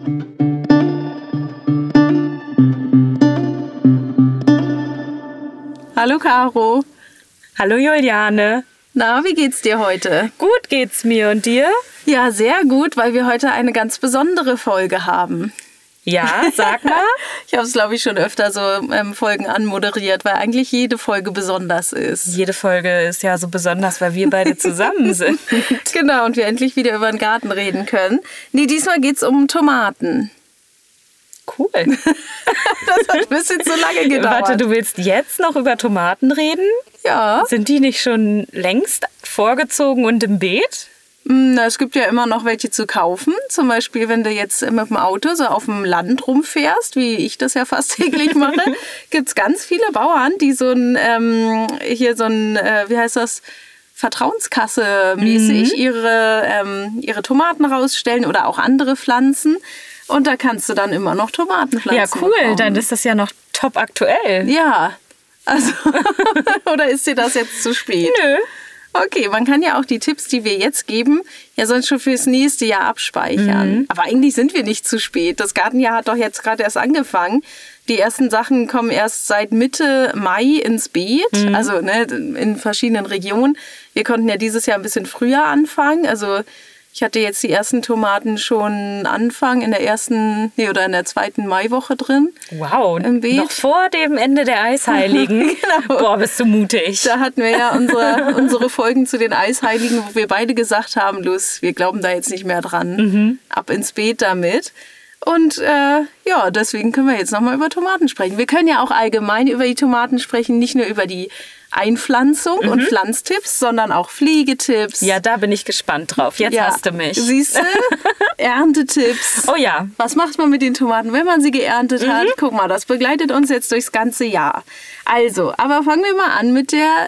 Hallo Caro. Hallo Juliane. Na, wie geht's dir heute? Gut geht's mir und dir? Ja, sehr gut, weil wir heute eine ganz besondere Folge haben. Ja, sag mal. Ich habe es, glaube ich, schon öfter so Folgen anmoderiert, weil eigentlich jede Folge besonders ist. Jede Folge ist ja so besonders, weil wir beide zusammen sind. Genau, und wir endlich wieder über den Garten reden können. Nee, diesmal geht's um Tomaten. Cool. Das hat ein bisschen zu lange gedauert. Warte, du willst jetzt noch über Tomaten reden? Ja. Sind die nicht schon längst vorgezogen und im Beet? Na, es gibt ja immer noch welche zu kaufen. Zum Beispiel, wenn du jetzt mit dem Auto so auf dem Land rumfährst, wie ich das ja fast täglich mache, gibt es ganz viele Bauern, die so ein, wie heißt das, Vertrauenskasse-mäßig ihre Tomaten rausstellen oder auch andere Pflanzen. Und da kannst du dann immer noch Tomatenpflanzen Ja, cool. bekommen. Dann ist das ja noch top aktuell. Ja, also, oder ist dir das jetzt zu spät? Nö. Okay, man kann ja auch die Tipps, die wir jetzt geben, ja sonst schon fürs nächste Jahr abspeichern. Aber eigentlich sind wir nicht zu spät. Das Gartenjahr hat doch jetzt gerade erst angefangen. Die ersten Sachen kommen erst seit Mitte Mai ins Beet, also in verschiedenen Regionen. Wir konnten ja dieses Jahr ein bisschen früher anfangen. Also ich hatte jetzt die ersten Tomaten schon Anfang in der zweiten Maiwoche drin. Wow, im Beet. Noch vor dem Ende der Eisheiligen. Genau. Boah, bist du mutig. Da hatten wir ja unsere Folgen zu den Eisheiligen, wo wir beide gesagt haben, los, wir glauben da jetzt nicht mehr dran. Ab ins Beet damit. Und deswegen können wir jetzt nochmal über Tomaten sprechen. Wir können ja auch allgemein über die Tomaten sprechen, nicht nur über die Einpflanzung und Pflanztipps, sondern auch Pflegetipps. Ja, da bin ich gespannt drauf. Jetzt hast du mich. Siehst du? Erntetipps. Oh ja. Was macht man mit den Tomaten, wenn man sie geerntet hat? Guck mal, das begleitet uns jetzt durchs ganze Jahr. Also, aber fangen wir mal an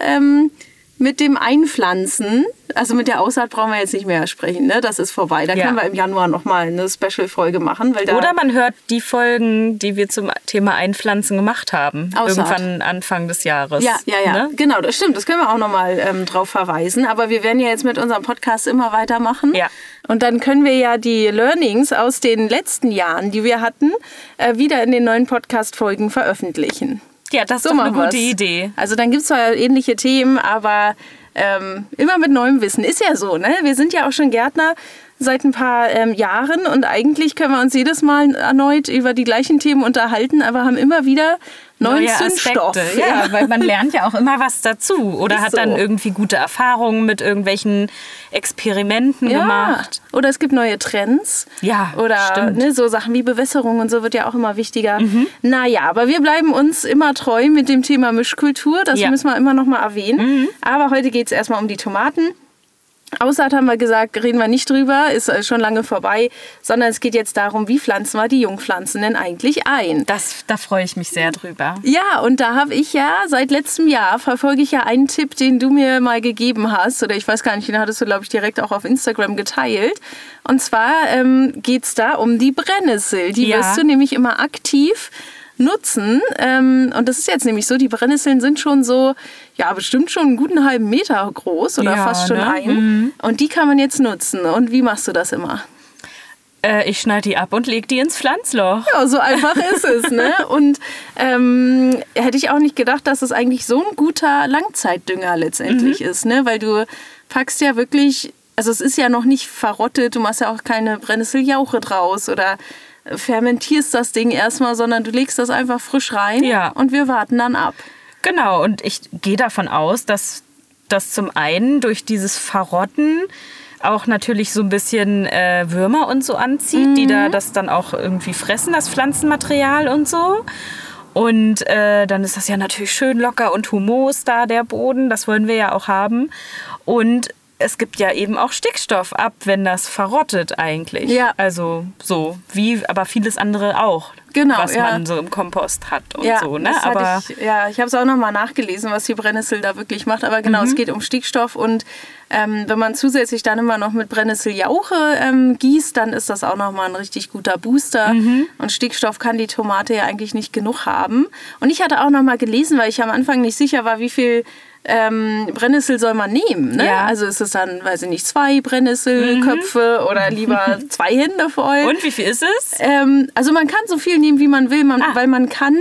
mit dem Einpflanzen. Also mit der Aussaat brauchen wir jetzt nicht mehr sprechen, ne? Das ist vorbei. Da können wir im Januar nochmal eine Special-Folge machen. Oder man hört die Folgen, die wir zum Thema Einpflanzen gemacht haben. Aussaat. Irgendwann Anfang des Jahres. Ja. Ne? Genau, das stimmt. Das können wir auch nochmal drauf verweisen. Aber wir werden ja jetzt mit unserem Podcast immer weitermachen. Ja. Und dann können wir ja die Learnings aus den letzten Jahren, die wir hatten, wieder in den neuen Podcast-Folgen veröffentlichen. Ja, das ist doch eine gute Idee. Also dann gibt es zwar ähnliche Themen, aber immer mit neuem Wissen. Ist ja so, ne? Wir sind ja auch schon Gärtner seit ein paar Jahren und eigentlich können wir uns jedes Mal erneut über die gleichen Themen unterhalten, aber haben immer wieder neuen Zündstoff. Ja, weil man lernt ja auch immer was dazu oder hat dann irgendwie gute Erfahrungen mit irgendwelchen Experimenten gemacht. Oder es gibt neue Trends. Ja, oder stimmt. So Sachen wie Bewässerung und so wird ja auch immer wichtiger. Naja, aber wir bleiben uns immer treu mit dem Thema Mischkultur. Das müssen wir immer noch mal erwähnen. Aber heute geht es erstmal um die Tomaten. Aussaat haben wir gesagt, reden wir nicht drüber, ist schon lange vorbei, sondern es geht jetzt darum, wie pflanzen wir die Jungpflanzen denn eigentlich ein? Da freue ich mich sehr drüber. Ja, und da habe ich ja seit letztem Jahr, verfolge ich ja einen Tipp, den du mir mal gegeben hast, oder ich weiß gar nicht, den hattest du, glaube ich, direkt auch auf Instagram geteilt. Und zwar geht es da um die Brennnessel. Die wirst du nämlich immer aktiv nutzen. Und das ist jetzt nämlich so, die Brennnesseln sind schon so, ja, bestimmt schon einen guten halben Meter groß oder fast schon ein. Und die kann man jetzt nutzen. Und wie machst du das immer? Ich schneide die ab und lege die ins Pflanzloch. Ja, so einfach ist es, ne? Und hätte ich auch nicht gedacht, dass es eigentlich so ein guter Langzeitdünger letztendlich ist, ne? Weil du packst ja wirklich, also es ist ja noch nicht verrottet, du machst ja auch keine Brennnesseljauche draus oder fermentierst das Ding erstmal, sondern du legst das einfach frisch rein und wir warten dann ab. Genau, und ich gehe davon aus, dass das zum einen durch dieses Verrotten auch natürlich so ein bisschen Würmer und so anzieht, die das dann auch irgendwie fressen, das Pflanzenmaterial und so. Und dann ist das ja natürlich schön locker und humos da, der Boden, das wollen wir ja auch haben. Und es gibt ja eben auch Stickstoff ab, wenn das verrottet eigentlich. Ja. Also so, wie aber vieles andere auch. Genau, was man so im Kompost hat und so. Ne? Aber ich habe es auch nochmal nachgelesen, was die Brennnessel da wirklich macht. Aber genau, es geht um Stickstoff. Und wenn man zusätzlich dann immer noch mit Brennnesseljauche gießt, dann ist das auch nochmal ein richtig guter Booster. Und Stickstoff kann die Tomate ja eigentlich nicht genug haben. Und ich hatte auch nochmal gelesen, weil ich am Anfang nicht sicher war, wie viel Brennnessel soll man nehmen. Ne? Ja. Also ist es dann, weiß ich nicht, 2 Brennnesselköpfe oder lieber 2 Hände voll. Und wie viel ist es? Also man kann so viel nehmen, wie man will, weil man kann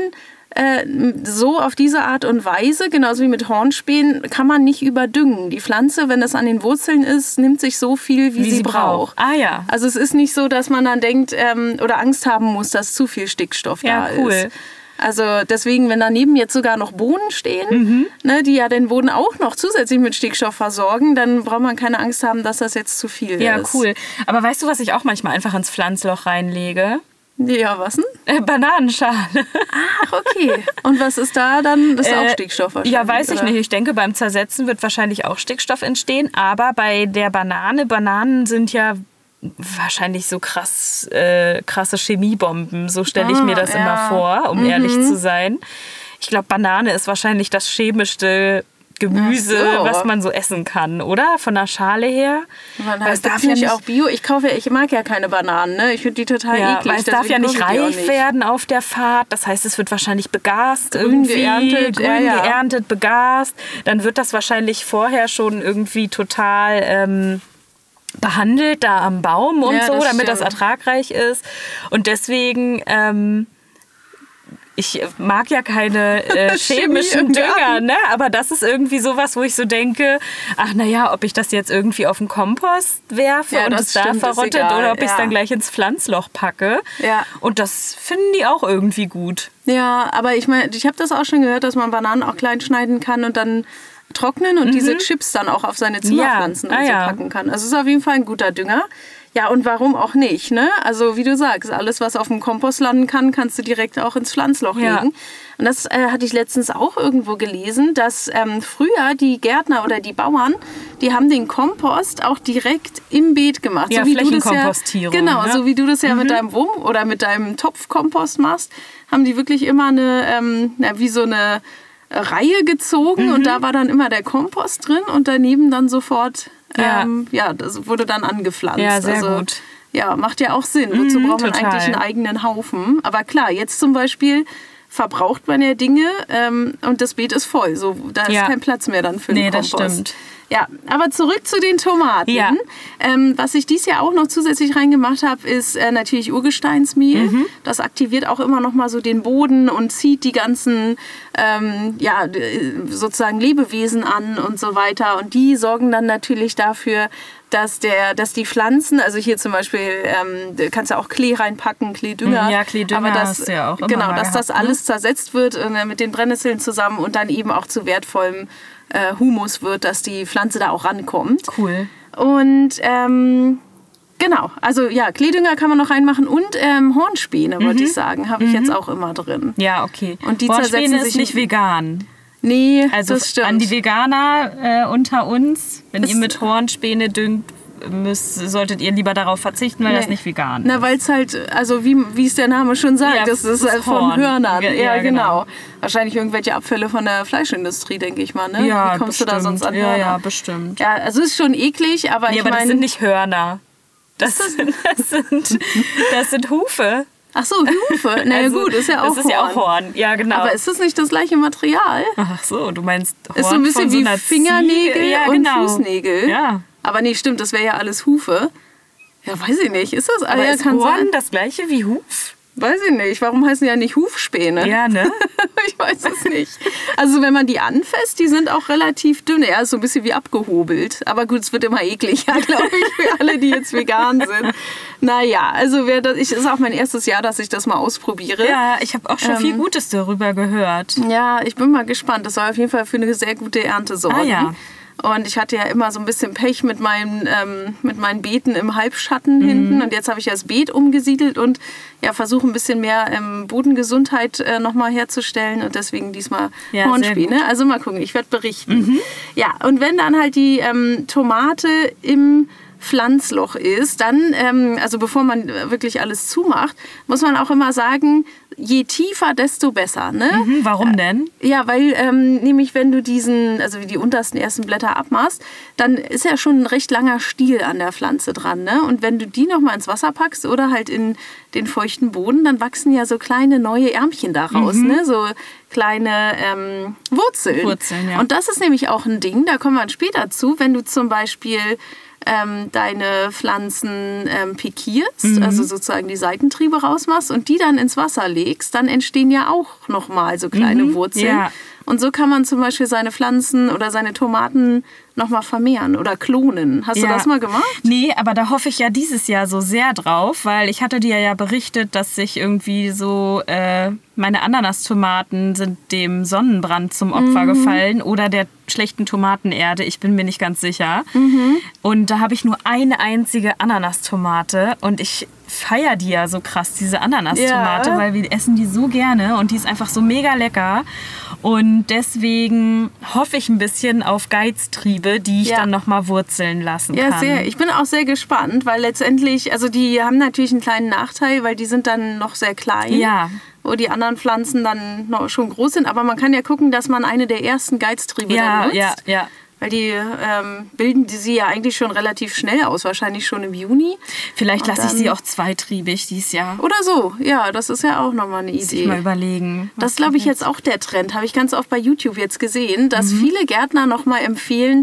so auf diese Art und Weise, genauso wie mit Hornspänen, kann man nicht überdüngen. Die Pflanze, wenn das an den Wurzeln ist, nimmt sich so viel, wie sie braucht. Ah ja. Also es ist nicht so, dass man dann denkt oder Angst haben muss, dass zu viel Stickstoff da ist. Ja, cool. Also deswegen, wenn daneben jetzt sogar noch Bohnen stehen, ne, die ja den Boden auch noch zusätzlich mit Stickstoff versorgen, dann braucht man keine Angst haben, dass das jetzt zu viel ist. Ja, cool. Aber weißt du, was ich auch manchmal einfach ins Pflanzloch reinlege? Ja, was denn? Bananenschale. Ach, okay. Und was ist da dann? Das ist auch Stickstoff wahrscheinlich, ja, weiß ich oder? nicht. Ich denke, beim Zersetzen wird wahrscheinlich auch Stickstoff entstehen. Aber bei der Bananen sind ja wahrscheinlich so krasse Chemiebomben. So stelle ich mir das immer vor, um ehrlich zu sein. Ich glaube, Banane ist wahrscheinlich das chemischste Gemüse, was man so essen kann, oder? Von der Schale her. Weil es darf ja nicht auch Bio. Ich mag ja keine Bananen, ne? Ich finde die total eklig. Weil es darf ja nicht reif werden auf der Fahrt. Das heißt, es wird wahrscheinlich begast. Grün geerntet, begast. Dann wird das wahrscheinlich vorher schon irgendwie total behandelt da am Baum und so, damit das ertragreich ist. Und deswegen... ich mag ja keine chemischen Dünger, ne? Aber das ist irgendwie sowas, wo ich so denke, ach naja, ob ich das jetzt irgendwie auf den Kompost werfe und es da verrottet oder ob ich es dann gleich ins Pflanzloch packe. Ja. Und das finden die auch irgendwie gut. Ja, aber ich meine, ich habe das auch schon gehört, dass man Bananen auch klein schneiden kann und dann trocknen und diese Chips dann auch auf seine Zimmerpflanzen packen kann. Also es ist auf jeden Fall ein guter Dünger. Ja, und warum auch nicht, ne? Also wie du sagst, alles, was auf dem Kompost landen kann, kannst du direkt auch ins Pflanzloch legen. Und das hatte ich letztens auch irgendwo gelesen, dass früher die Gärtner oder die Bauern, die haben den Kompost auch direkt im Beet gemacht. Ja, so wie Flächenkompostierung. Genau, ne? So wie du das ja mit deinem Wurm oder mit deinem Topfkompost machst, haben die wirklich immer wie so eine Reihe gezogen und da war dann immer der Kompost drin und daneben dann sofort... das wurde dann angepflanzt. Ja, sehr gut. Ja, macht ja auch Sinn. Wozu braucht man eigentlich einen eigenen Haufen? Aber klar, jetzt zum Beispiel verbraucht man ja Dinge und das Beet ist voll. So, da ist kein Platz mehr dann für den Kompost. Das stimmt. Ja, aber zurück zu den Tomaten. Ja. Was ich dieses Jahr auch noch zusätzlich reingemacht habe, ist natürlich Urgesteinsmehl. Das aktiviert auch immer noch mal so den Boden und zieht die ganzen sozusagen Lebewesen an und so weiter. Und die sorgen dann natürlich dafür, dass die Pflanzen, also hier zum Beispiel, kannst du auch Klee reinpacken, Kleedünger. Ja, Kleedünger aber hast du ja auch immer genau, mal dass gehabt, das alles zersetzt wird mit den Brennnesseln zusammen und dann eben auch zu wertvollem Humus wird, dass die Pflanze da auch rankommt. Cool. Und genau, also ja, Kleedünger kann man noch reinmachen und Hornspäne, wollte ich sagen, habe ich jetzt auch immer drin. Ja, okay. Und die Hornspäne zersetzen sich ist nicht vegan. Nee, also das stimmt. An die Veganer unter uns, wenn ihr mit Hornspäne düngt, solltet ihr lieber darauf verzichten, weil das nicht vegan ist. Na, weil es halt, also wie es der Name schon sagt, das ist von Hörnern. Ja, genau. Wahrscheinlich irgendwelche Abfälle von der Fleischindustrie, denke ich mal. Ne? Ja, wie kommst du da sonst an Hörner? Ja, bestimmt. Ja, also es ist schon eklig, aber aber das sind nicht Hörner. Das sind Hufe. Ach so, Hufe. Na ja, gut, ist ja auch Horn. Das ist ja auch Horn, ja genau. Aber ist das nicht das gleiche Material? Ach so, du meinst Horn ist so ein bisschen von wie so einer Fingernägel und Fußnägel. Ja. Aber nee, stimmt, das wäre ja alles Hufe. Ja, weiß ich nicht. Ist das? Aber ist Horn das gleiche wie Huf? Weiß ich nicht. Warum heißen die ja nicht Hufspäne? Ja, ne? Ich weiß es nicht. Also wenn man die anfasst, die sind auch relativ dünn. Ja, ist so ein bisschen wie abgehobelt. Aber gut, es wird immer ekliger, glaube ich, für alle, die jetzt vegan sind. Naja, also ist auch mein erstes Jahr, dass ich das mal ausprobiere. Ja, ich habe auch schon viel Gutes darüber gehört. Ja, ich bin mal gespannt. Das soll auf jeden Fall für eine sehr gute Ernte sorgen. Ah ja. Und ich hatte ja immer so ein bisschen Pech mit meinen Beeten im Halbschatten hinten. Und jetzt habe ich ja das Beet umgesiedelt und versuche ein bisschen mehr Bodengesundheit nochmal herzustellen. Und deswegen diesmal Hornspäne. Also mal gucken, ich werde berichten. Ja, und wenn dann halt die Tomate im Pflanzloch ist, dann, also bevor man wirklich alles zumacht, muss man auch immer sagen, je tiefer, desto besser. Ne? Warum denn? Ja, weil nämlich wenn du die untersten ersten Blätter abmachst, dann ist ja schon ein recht langer Stiel an der Pflanze dran. Ne? Und wenn du die nochmal ins Wasser packst oder halt in den feuchten Boden, dann wachsen ja so kleine neue Ärmchen daraus, ne? So kleine Wurzeln. Ja. Und das ist nämlich auch ein Ding, da kommen wir später zu, wenn du zum Beispiel deine Pflanzen pikierst, also sozusagen die Seitentriebe rausmachst und die dann ins Wasser legst, dann entstehen ja auch nochmal so kleine Wurzeln. Ja. Und so kann man zum Beispiel seine Pflanzen oder seine Tomaten nochmal vermehren oder klonen. Hast du das mal gemacht? Nee, aber da hoffe ich ja dieses Jahr so sehr drauf, weil ich hatte dir ja berichtet, dass sich irgendwie so meine Ananastomaten sind dem Sonnenbrand zum Opfer gefallen oder der schlechten Tomatenerde. Ich bin mir nicht ganz sicher. Und da habe ich nur eine einzige Ananastomate und ich feiere die ja so krass, diese Ananastomate, weil wir essen die so gerne und die ist einfach so mega lecker. Und deswegen hoffe ich ein bisschen auf Geiztriebe, die ich dann nochmal wurzeln lassen kann. Ja, sehr. Ich bin auch sehr gespannt, weil letztendlich, also die haben natürlich einen kleinen Nachteil, weil die sind dann noch sehr klein. Ja. Wo die anderen Pflanzen dann noch schon groß sind. Aber man kann ja gucken, dass man eine der ersten Geiztriebe dann nutzt. Ja. Weil die bilden sie ja eigentlich schon relativ schnell aus, wahrscheinlich schon im Juni. Vielleicht lasse ich sie auch zweitriebig dieses Jahr. Oder so, ja, das ist ja auch nochmal eine Idee. Muss ich mal überlegen. Das ist, glaube ich, jetzt auch der Trend, habe ich ganz oft bei YouTube jetzt gesehen, dass viele Gärtner nochmal empfehlen,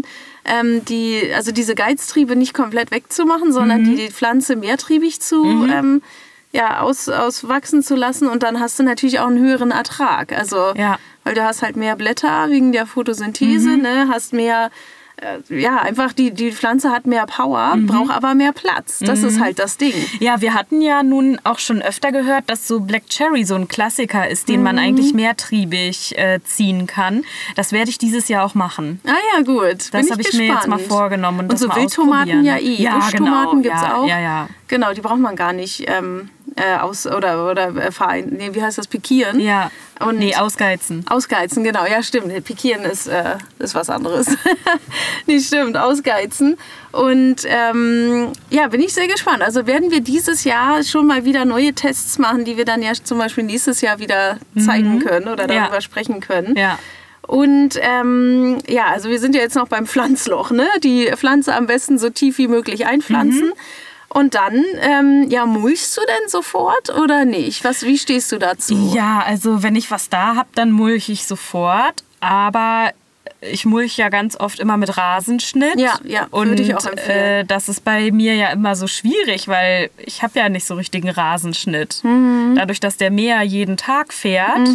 diese Geiztriebe nicht komplett wegzumachen, sondern die Pflanze mehrtriebig zu auswachsen zu lassen. Und dann hast du natürlich auch einen höheren Ertrag. Also, weil du hast halt mehr Blätter wegen der Photosynthese, ne? Hast mehr, einfach die Pflanze hat mehr Power, braucht aber mehr Platz. Das ist halt das Ding. Ja, wir hatten ja nun auch schon öfter gehört, dass so Black Cherry so ein Klassiker ist, den man eigentlich mehrtriebig ziehen kann. Das werde ich dieses Jahr auch machen. Ah ja, gut. Das habe ich mir jetzt mal vorgenommen. Und das so Wildtomaten ja eh. Ja, Buschtomaten gibt es auch. Ja. Genau, die braucht man gar nicht wie heißt das, pikieren? Ja, ausgeizen. Ausgeizen, genau, ja stimmt. Pikieren ist was anderes. Nicht stimmt, ausgeizen. Und bin ich sehr gespannt. Also werden wir dieses Jahr schon mal wieder neue Tests machen, die wir dann ja zum Beispiel nächstes Jahr wieder zeigen können oder darüber sprechen können. Ja. Und also wir sind ja jetzt noch beim Pflanzloch, ne? Die Pflanze am besten so tief wie möglich einpflanzen. Und dann, mulchst du denn sofort oder nicht? Wie stehst du dazu? Ja, also wenn ich was da habe, dann mulche ich sofort. Aber ich mulche ja ganz oft immer mit Rasenschnitt. Ja, würde ich auch empfehlen. Das ist bei mir ja immer so schwierig, weil ich habe ja nicht so richtigen Rasenschnitt. Dadurch, dass der Mäher jeden Tag fährt,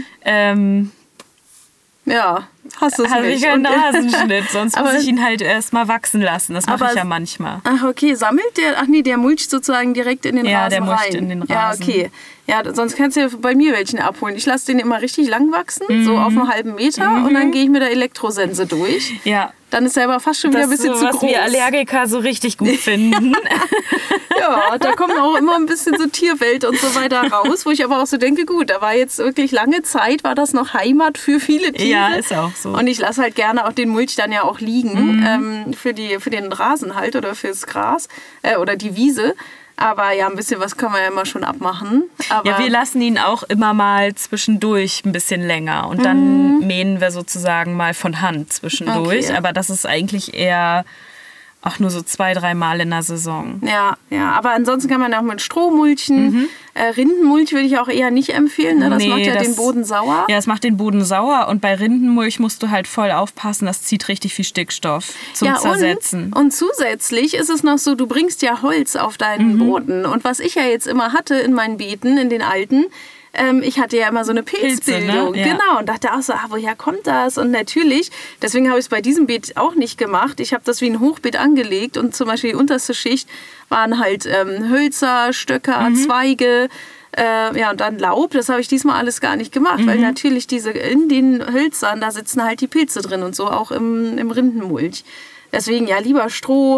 hast du es habe ich einen Rasenschnitt, sonst muss ich ihn halt erst mal wachsen lassen. Das mache ich ja manchmal. Ach, okay. Sammelt der? Ach nee, der mulcht sozusagen direkt in den Rasen rein. Ja, der mulcht in den Rasen. Ja, okay. Ja, sonst kannst du ja bei mir welchen abholen. Ich lasse den immer richtig lang wachsen, so auf einen halben Meter. Und dann gehe ich mit der Elektrosense durch. Ja. Dann ist er aber fast schon wieder ein bisschen zu groß. Was wir Allergiker so richtig gut finden. Ja, da kommt auch immer ein bisschen so Tierwelt und so weiter raus, wo ich aber auch so denke, gut, da war jetzt wirklich lange Zeit, war das noch Heimat für viele Tiere. Ja, ist auch so. Und ich lasse halt gerne auch den Mulch dann ja auch liegen, für den Rasen halt oder fürs Gras oder die Wiese. Aber ja, ein bisschen was kann man ja immer schon abmachen. Aber ja, wir lassen ihn auch immer mal zwischendurch ein bisschen länger. Und dann mähen wir sozusagen mal von Hand zwischendurch. Okay. Aber das ist eigentlich eher auch nur so 2-3 Mal in der Saison. Ja, aber ansonsten kann man auch mit Stroh mulchen. Rindenmulch würde ich auch eher nicht empfehlen. Ne? Das macht ja den Boden sauer. Ja, es macht den Boden sauer. Und bei Rindenmulch musst du halt voll aufpassen. Das zieht richtig viel Stickstoff zum Zersetzen. Und zusätzlich ist es noch so, du bringst ja Holz auf deinen Boden. Und was ich ja jetzt immer hatte in meinen Beeten, in den alten, ich hatte ja immer so eine Pilzbildung. Ne? Ja. Genau. Und dachte auch so, woher kommt das? Und natürlich, deswegen habe ich es bei diesem Beet auch nicht gemacht. Ich habe das wie ein Hochbeet angelegt und zum Beispiel die unterste Schicht waren halt Hölzer, Stöcker, Zweige, und dann Laub. Das habe ich diesmal alles gar nicht gemacht, weil natürlich in den Hölzern, da sitzen halt die Pilze drin und so auch im Rindenmulch. Deswegen ja lieber Stroh,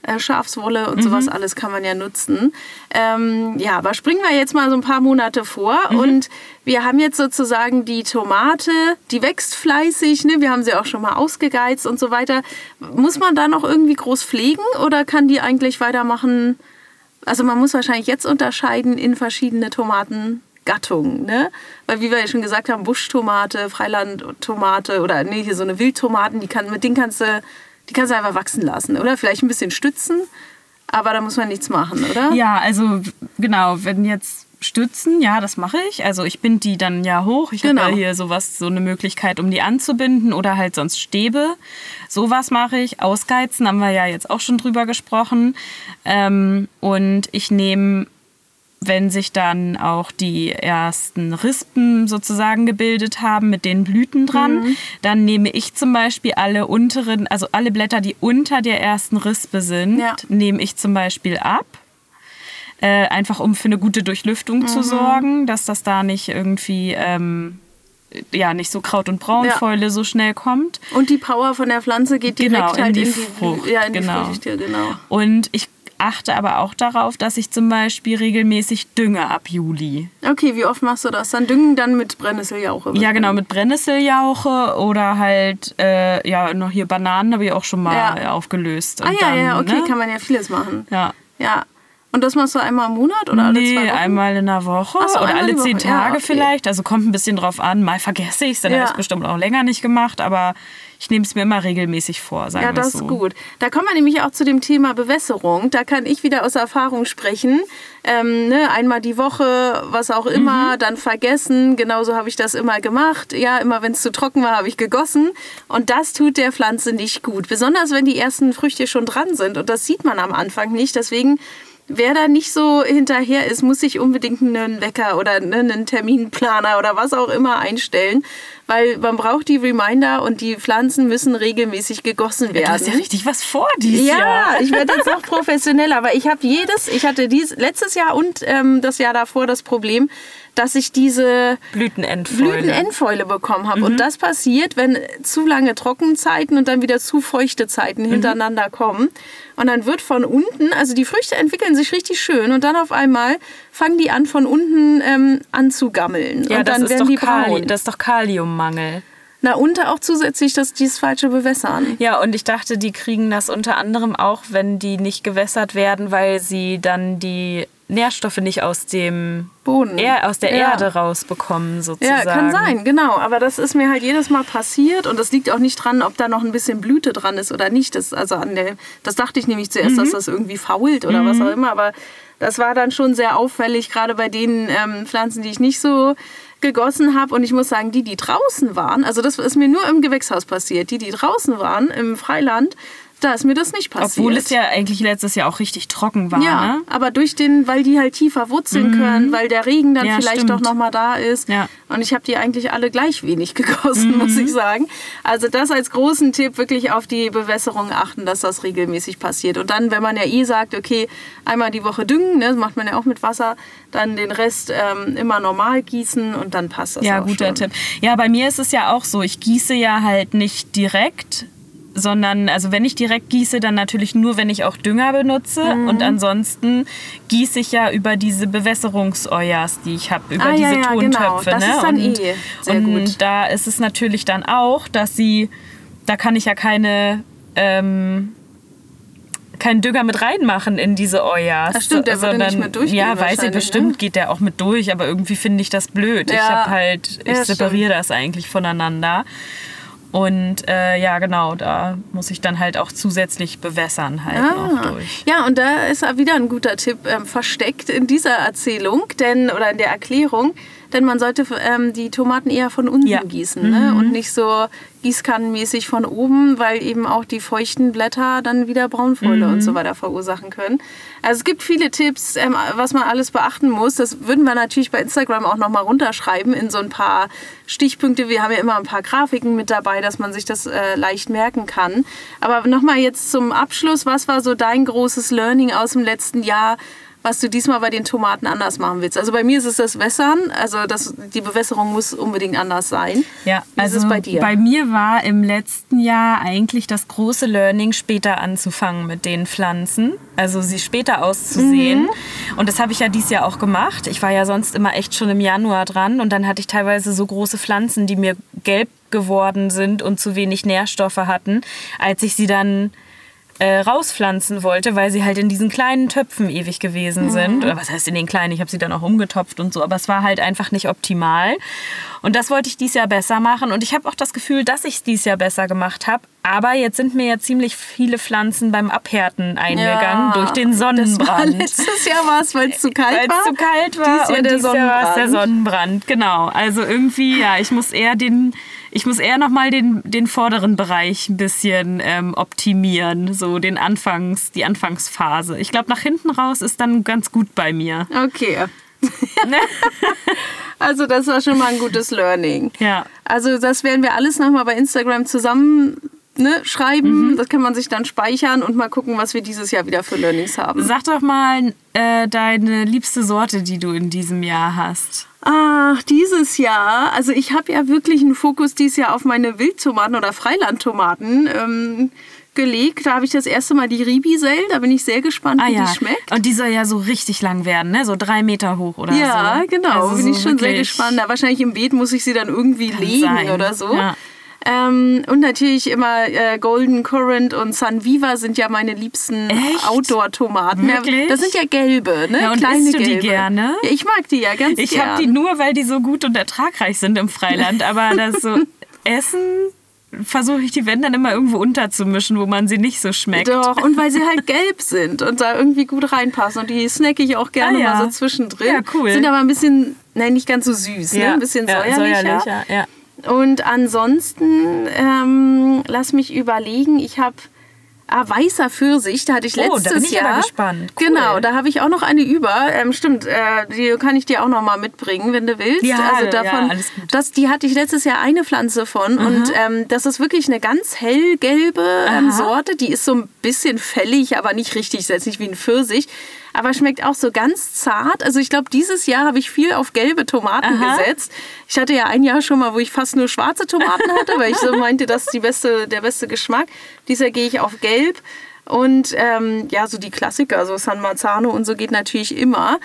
Schafswolle und sowas alles kann man ja nutzen. Aber springen wir jetzt mal so ein paar Monate vor und wir haben jetzt sozusagen die Tomate, die wächst fleißig, ne? Wir haben sie auch schon mal ausgegeizt und so weiter. Muss man da noch irgendwie groß pflegen oder kann die eigentlich weitermachen? Also man muss wahrscheinlich jetzt unterscheiden in verschiedene Tomatengattungen, ne? Weil wie wir ja schon gesagt haben, Buschtomate, Freilandtomate oder hier so eine Wildtomaten, mit denen kannst du einfach wachsen lassen, oder? Vielleicht ein bisschen stützen, aber da muss man nichts machen, oder? Ja, also genau, wenn jetzt stützen, ja, das mache ich. Also ich binde die dann ja hoch. Ich habe ja hier so eine Möglichkeit, um die anzubinden oder halt sonst Stäbe. Sowas mache ich. Ausgeizen haben wir ja jetzt auch schon drüber gesprochen. Und ich nehme, wenn sich dann auch die ersten Rispen sozusagen gebildet haben mit den Blüten dran, dann nehme ich zum Beispiel alle Blätter, die unter der ersten Rispe sind, nehme ich zum Beispiel ab. Einfach um für eine gute Durchlüftung zu sorgen, dass das da nicht irgendwie nicht so Kraut- und Braunfäule so schnell kommt. Und die Power von der Pflanze geht direkt halt in die Frucht. Die Früchte, genau. Und ich achte aber auch darauf, dass ich zum Beispiel regelmäßig dünge ab Juli. Okay, wie oft machst du das? Dann düngen dann mit Brennnesseljauche? Ja, genau, mit Brennnesseljauche oder halt, noch hier Bananen habe ich auch schon mal aufgelöst. Und okay, kann man ja vieles machen. Ja. Und das machst du einmal im Monat oder alle 2 Wochen? Einmal in der Woche oder alle 10 Tage vielleicht. Also kommt ein bisschen drauf an. Mal vergesse ich es, dann habe ich es bestimmt auch länger nicht gemacht. Aber ich nehme es mir immer regelmäßig vor, sagen wir so. Ja, das ist gut. Da kommen wir nämlich auch zu dem Thema Bewässerung. Da kann ich wieder aus Erfahrung sprechen. Einmal die Woche, was auch immer, dann vergessen. Genauso habe ich das immer gemacht. Ja, immer wenn es zu trocken war, habe ich gegossen. Und das tut der Pflanze nicht gut. Besonders wenn die ersten Früchte schon dran sind. Und das sieht man am Anfang nicht. Deswegen, wer da nicht so hinterher ist, muss sich unbedingt einen Wecker oder einen Terminplaner oder was auch immer einstellen, weil man braucht die Reminder und die Pflanzen müssen regelmäßig gegossen werden. Du hast ja richtig was vor dieses Jahr. Ja, ich werde jetzt noch professioneller, aber ich hatte letztes Jahr und das Jahr davor das Problem, dass ich diese Blütenendfäule bekommen habe. Und das passiert, wenn zu lange Trockenzeiten und dann wieder zu feuchte Zeiten hintereinander kommen. Und dann wird von unten, also die Früchte entwickeln sich richtig schön und dann auf einmal fangen die an, von unten an zu gammeln. Ja, und dann werden die braun. Das ist doch Kaliummangel. Na, und auch zusätzlich dieses falsche Bewässern. Ja, und ich dachte, die kriegen das unter anderem auch, wenn die nicht gewässert werden, weil sie dann die Nährstoffe nicht aus dem Boden, aus der Erde rausbekommen, sozusagen. Ja, kann sein, genau. Aber das ist mir halt jedes Mal passiert und das liegt auch nicht dran, ob da noch ein bisschen Blüte dran ist oder nicht. Das dachte ich nämlich zuerst, dass das irgendwie fault oder was auch immer. Aber das war dann schon sehr auffällig, gerade bei den Pflanzen, die ich nicht so gegossen habe. Und ich muss sagen, die draußen waren, also das ist mir nur im Gewächshaus passiert, die draußen waren, im Freiland, da ist mir das nicht passiert. Obwohl es ja eigentlich letztes Jahr auch richtig trocken war. Ja, ne? Aber weil die halt tiefer wurzeln können, weil der Regen dann vielleicht doch noch mal da ist. Ja. Und ich habe die eigentlich alle gleich wenig gegossen, muss ich sagen. Also das als großen Tipp, wirklich auf die Bewässerung achten, dass das regelmäßig passiert. Und dann, wenn man ja sagt, okay, einmal die Woche düngen, ne, das macht man ja auch mit Wasser, dann den Rest immer normal gießen und dann passt das auch. Ja, guter Tipp. Ja, bei mir ist es ja auch so, ich gieße ja halt nicht direkt, sondern, also wenn ich direkt gieße, dann natürlich nur, wenn ich auch Dünger benutze. Und ansonsten gieße ich ja über diese Bewässerungseujers, die ich habe, über diese Tontöpfe. Genau. Das ist dann sehr gut. Und da ist es natürlich dann auch, dass da kann ich ja keinen Dünger mit reinmachen in diese Eujers. Das stimmt, der würde nicht mit durchgehen. Ja, weiß ich bestimmt, geht der auch mit durch, aber irgendwie finde ich das blöd. Ja. Ich separiere das eigentlich voneinander. Und genau, da muss ich dann halt auch zusätzlich bewässern halt noch durch. Ja, und da ist wieder ein guter Tipp versteckt in dieser Erzählung oder in der Erklärung. Denn man sollte die Tomaten eher von unten gießen, ne? Und nicht so gießkannenmäßig von oben, weil eben auch die feuchten Blätter dann wieder Braunfäule und so weiter verursachen können. Also es gibt viele Tipps, was man alles beachten muss. Das würden wir natürlich bei Instagram auch nochmal runterschreiben in so ein paar Stichpunkte. Wir haben ja immer ein paar Grafiken mit dabei, dass man sich das leicht merken kann. Aber nochmal jetzt zum Abschluss, was war so dein großes Learning aus dem letzten Jahr, was du diesmal bei den Tomaten anders machen willst. Also bei mir ist es das Wässern, also die Bewässerung muss unbedingt anders sein. Ja, Wie ist es bei dir? Bei mir war im letzten Jahr eigentlich das große Learning, später anzufangen mit den Pflanzen. Also sie später auszusehen. Und das habe ich ja dieses Jahr auch gemacht. Ich war ja sonst immer echt schon im Januar dran und dann hatte ich teilweise so große Pflanzen, die mir gelb geworden sind und zu wenig Nährstoffe hatten, als ich sie dann rauspflanzen wollte, weil sie halt in diesen kleinen Töpfen ewig gewesen sind. Oder was heißt in den kleinen? Ich habe sie dann auch umgetopft und so. Aber es war halt einfach nicht optimal. Und das wollte ich dieses Jahr besser machen. Und ich habe auch das Gefühl, dass ich es dieses Jahr besser gemacht habe. Aber jetzt sind mir ja ziemlich viele Pflanzen beim Abhärten eingegangen durch den Sonnenbrand. Letztes Jahr war es, weil es zu kalt war. Weil es zu kalt war und dieses Jahr war es der Sonnenbrand. Genau. Also irgendwie, ja, ich muss eher noch mal den vorderen Bereich ein bisschen optimieren, so die Anfangsphase. Ich glaube, nach hinten raus ist dann ganz gut bei mir. Okay. Also das war schon mal ein gutes Learning. Ja. Also das werden wir alles nochmal bei Instagram zusammen schreiben. Das kann man sich dann speichern und mal gucken, was wir dieses Jahr wieder für Learnings haben. Sag doch mal deine liebste Sorte, die du in diesem Jahr hast. Ach, dieses Jahr, also ich habe ja wirklich einen Fokus dieses Jahr auf meine Wildtomaten oder Freilandtomaten gelegt. Da habe ich das erste Mal die Ribisel, da bin ich sehr gespannt, wie die schmeckt. Und die soll ja so richtig lang werden, ne? So 3 Meter hoch oder so. Ja, genau, also bin ich schon sehr gespannt. Da wahrscheinlich im Beet muss ich sie dann irgendwie legen oder so. Ja. Und natürlich immer Golden Currant und Sun Viva sind ja meine liebsten Outdoor-Tomaten. Wirklich? Das sind ja gelbe, ne? Ja, und kleine isst du gelbe. Die gerne? Ja, ich mag die ja ganz Ich gern. habe die nur, weil die so gut und ertragreich sind im Freiland. Aber das so Essen versuche ich die, wenn dann immer irgendwo unterzumischen, wo man sie nicht so schmeckt. Doch, und weil sie halt gelb sind und da irgendwie gut reinpassen. Und die snacke ich auch gerne mal so zwischendrin. Ja, cool. Sind aber ein bisschen, nicht ganz so süß, ne? Ein bisschen säuerlicher. Ja. Und ansonsten, lass mich überlegen, ich habe weißer Pfirsich, da hatte ich letztes Jahr. Da bin ich aber gespannt. Cool. Genau, da habe ich auch noch eine über. Stimmt, die kann ich dir auch noch mal mitbringen, wenn du willst. Ja, also davon, alles gut. Die hatte ich letztes Jahr eine Pflanze von. Und das ist wirklich eine ganz hellgelbe Sorte. Die ist so ein bisschen fällig, aber nicht richtig, ist jetzt nicht wie ein Pfirsich. Aber schmeckt auch so ganz zart. Also ich glaube, dieses Jahr habe ich viel auf gelbe Tomaten gesetzt. Ich hatte ja ein Jahr schon mal, wo ich fast nur schwarze Tomaten hatte, weil ich so meinte, das ist der beste Geschmack. Dieses Jahr gehe ich auf gelb. Und so die Klassiker, so San Marzano und so geht natürlich immer.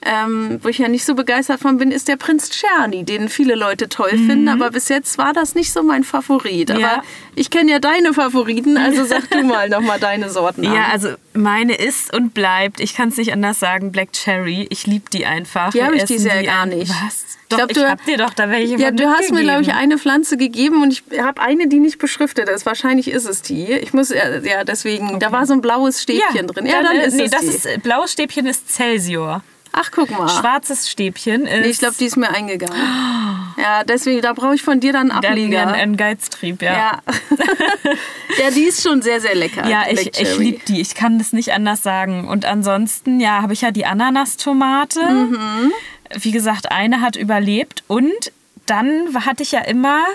Wo ich ja nicht so begeistert von bin, ist der Prinz Czerny, den viele Leute toll finden. Aber bis jetzt war das nicht so mein Favorit. Aber ich kenne ja deine Favoriten, also sag du mal nochmal deine Sorten an. Ja, also meine ist und bleibt, ich kann es nicht anders sagen, Black Cherry. Ich liebe die einfach. Die habe ich dieses Jahr gar nicht. Was? Doch, ich habe dir doch da welche Ja, du hast mir, glaube ich, eine Pflanze gegeben und ich habe eine, die nicht beschriftet ist. Wahrscheinlich ist es die. Ich muss, deswegen, da war so ein blaues Stäbchen drin. Ja, dann ist es die. Blaues Stäbchen ist Celsior. Ach, guck mal. Schwarzes Stäbchen ist... ich glaube, die ist mir eingegangen. Ja, deswegen, da brauche ich von dir dann einen Ableger. Dann ein Geiztrieb, ja. Ja, die ist schon sehr, sehr lecker. Ja, ich liebe die. Ich kann das nicht anders sagen. Und ansonsten, habe ich ja die Ananastomate. Wie gesagt, eine hat überlebt. Und dann hatte ich ja immer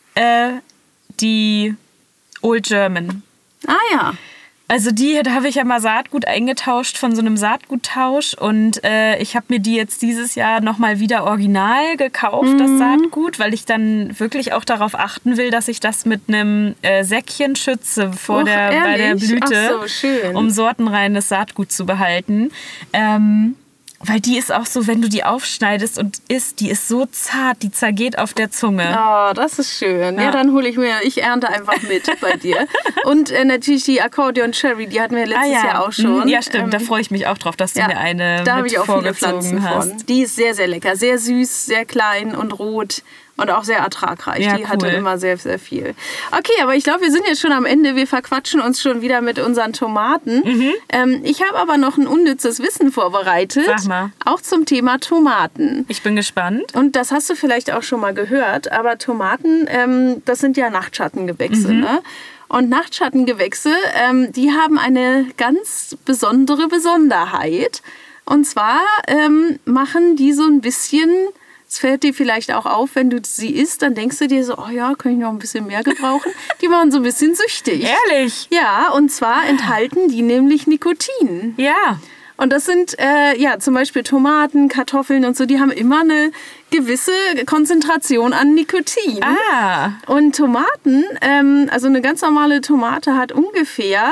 die Old German. Ah ja. Also da habe ich ja mal Saatgut eingetauscht von so einem Saatguttausch und ich habe mir die jetzt dieses Jahr nochmal wieder original gekauft, das Saatgut, weil ich dann wirklich auch darauf achten will, dass ich das mit einem Säckchen schütze bei der Blüte, ach so, schön. Um sortenreines Saatgut zu behalten. Weil die ist auch so, wenn du die aufschneidest und isst, die ist so zart, die zergeht auf der Zunge. Oh, das ist schön. Ja, dann ich ernte einfach mit bei dir. Und natürlich die Accordion Cherry, die hatten wir letztes Jahr auch schon. Ja, stimmt, da freue ich mich auch drauf, dass du mir eine da mit ich auch vorgezogen viele Pflanzen hast. Von. Die ist sehr, sehr lecker, sehr süß, sehr klein und rot. Und auch sehr ertragreich. Ja, die hatte immer sehr, sehr viel. Okay, aber ich glaube, wir sind jetzt schon am Ende. Wir verquatschen uns schon wieder mit unseren Tomaten. Ich habe aber noch ein unnützes Wissen vorbereitet. Sag mal. Auch zum Thema Tomaten. Ich bin gespannt. Und das hast du vielleicht auch schon mal gehört. Aber Tomaten, das sind ja Nachtschattengewächse. Ne? Und Nachtschattengewächse, die haben eine ganz besondere Besonderheit. Und zwar machen die so ein bisschen... Es fällt dir vielleicht auch auf, wenn du sie isst, dann denkst du dir so, oh ja, kann ich noch ein bisschen mehr gebrauchen. Die machen so ein bisschen süchtig. Ehrlich? Ja, und zwar enthalten die nämlich Nikotin. Ja. Und das sind zum Beispiel Tomaten, Kartoffeln und so, die haben immer eine gewisse Konzentration an Nikotin. Und Tomaten, also eine ganz normale Tomate hat ungefähr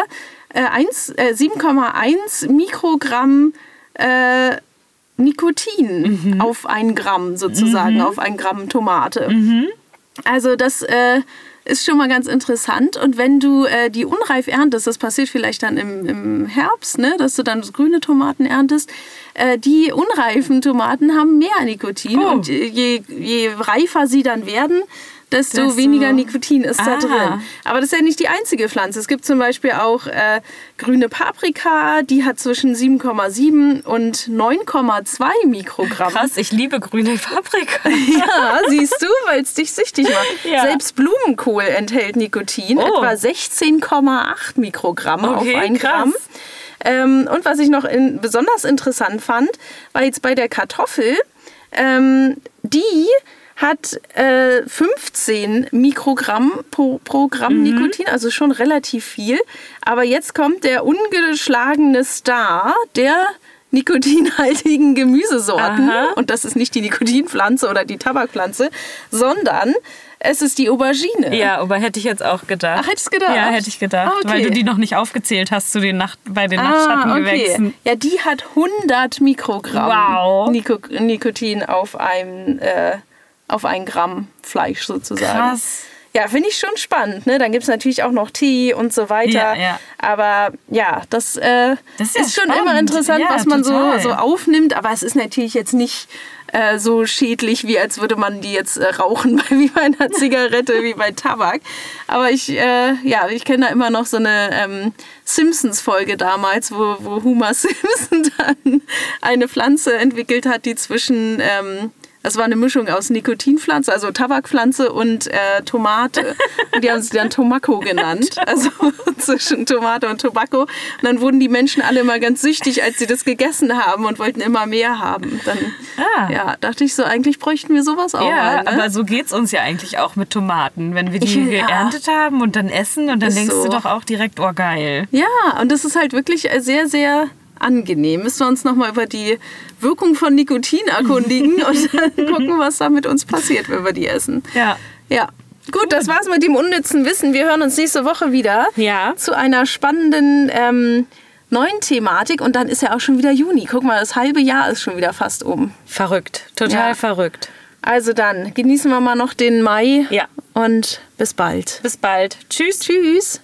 7,1 Mikrogramm Nikotin auf 1 Gramm sozusagen, auf 1 Gramm Tomate. Also das ist schon mal ganz interessant. Und wenn du die unreif erntest, das passiert vielleicht dann im Herbst, ne, dass du dann grüne Tomaten erntest, die unreifen Tomaten haben mehr Nikotin. Und je reifer sie dann werden, desto weniger Nikotin ist da drin. Aber das ist ja nicht die einzige Pflanze. Es gibt zum Beispiel auch grüne Paprika, die hat zwischen 7,7 und 9,2 Mikrogramm. Krass, ich liebe grüne Paprika. Ja, siehst du, weil es dich süchtig macht. Ja. Selbst Blumenkohl enthält Nikotin, etwa 16,8 Mikrogramm auf 1 Gramm. Und was ich noch besonders interessant fand, war jetzt bei der Kartoffel, die hat 15 Mikrogramm pro Gramm Nikotin, also schon relativ viel. Aber jetzt kommt der ungeschlagene Star der nikotinhaltigen Gemüsesorten. Und das ist nicht die Nikotinpflanze oder die Tabakpflanze, sondern es ist die Aubergine. Ja, aber hätte ich jetzt auch gedacht. Ach, hättest du gedacht? Ja, hätte ich gedacht, weil du die noch nicht aufgezählt hast bei den Nachtschattengewächsen. Okay. Ja, die hat 100 Mikrogramm Nikotin auf 1 Gramm Fleisch sozusagen. Krass. Ja, finde ich schon spannend. Ne? Dann gibt es natürlich auch noch Tee und so weiter. Ja. Aber ja, das ist schon immer interessant, was man so aufnimmt. Aber es ist natürlich jetzt nicht so schädlich, wie als würde man die jetzt rauchen, wie bei einer Zigarette, wie bei Tabak. Aber ich kenne da immer noch so eine Simpsons-Folge damals, wo Homer Simpson dann eine Pflanze entwickelt hat, die zwischen... Das war eine Mischung aus Nikotinpflanze, also Tabakpflanze und Tomate. Und die haben sie dann Tomako genannt. Also zwischen Tomate und Tobacco. Und dann wurden die Menschen alle immer ganz süchtig, als sie das gegessen haben und wollten immer mehr haben. Dann dachte ich so, eigentlich bräuchten wir sowas auch mal. Ne? Aber so geht es uns ja eigentlich auch mit Tomaten. Wenn wir die geerntet haben und dann essen und dann ist denkst du doch auch direkt, oh geil. Ja, und das ist halt wirklich sehr, sehr angenehm. Müssen wir uns nochmal über die Wirkung von Nikotin erkundigen und dann gucken, was da mit uns passiert, wenn wir die essen. Ja. Gut, das war's mit dem unnützen Wissen. Wir hören uns nächste Woche wieder zu einer spannenden neuen Thematik und dann ist ja auch schon wieder Juni. Guck mal, das halbe Jahr ist schon wieder fast um. Verrückt, total verrückt. Also dann genießen wir mal noch den Mai und bis bald. Bis bald. Tschüss. Tschüss.